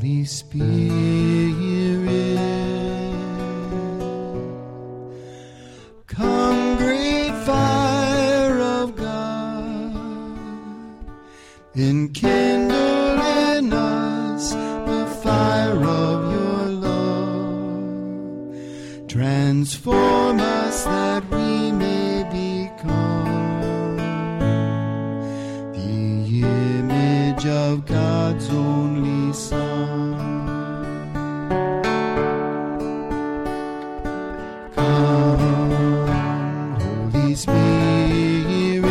Holy Spirit, come, great fire of God, enkindle in us the fire of your love. Transform us that we may become the image of God's only Son. Come, Holy Spirit,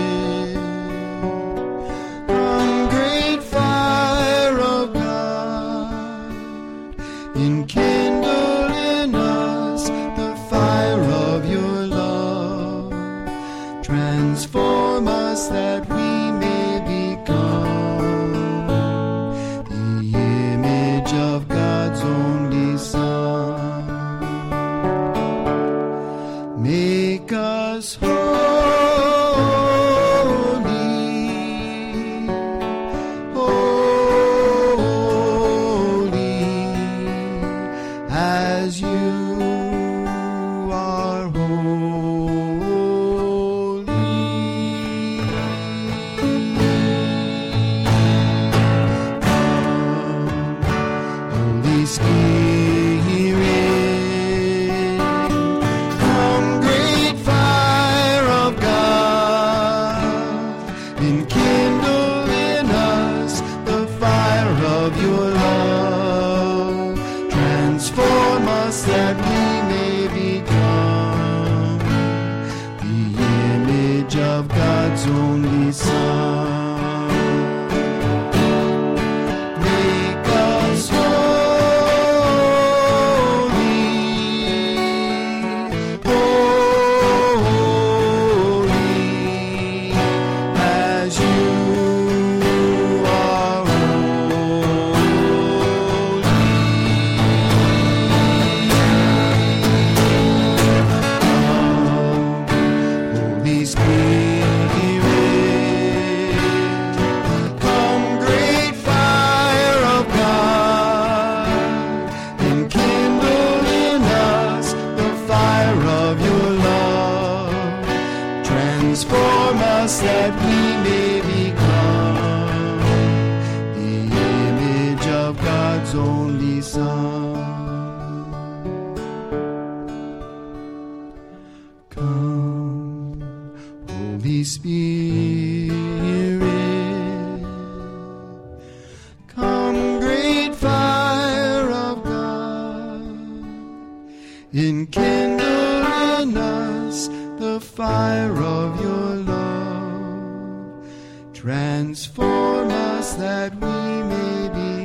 come, great fire of God, enkindle in us the fire of your love. Transform us that we may become the image of God's only Son. Make us holy, holy, as you are holy. Come, Holy Spirit, come, great fire of God, enkindle in us the fire of your love. Transform us that we may become the image of God's only Son. Make us holy, holy, as you are Holy Spirit, come, great fire of God, enkindle in us the fire of your love. Transform us that we may become the image of God's only Son. Come, Holy Spirit, come, great fire of God, enkindle in us the fire of your love. Transform us that we may be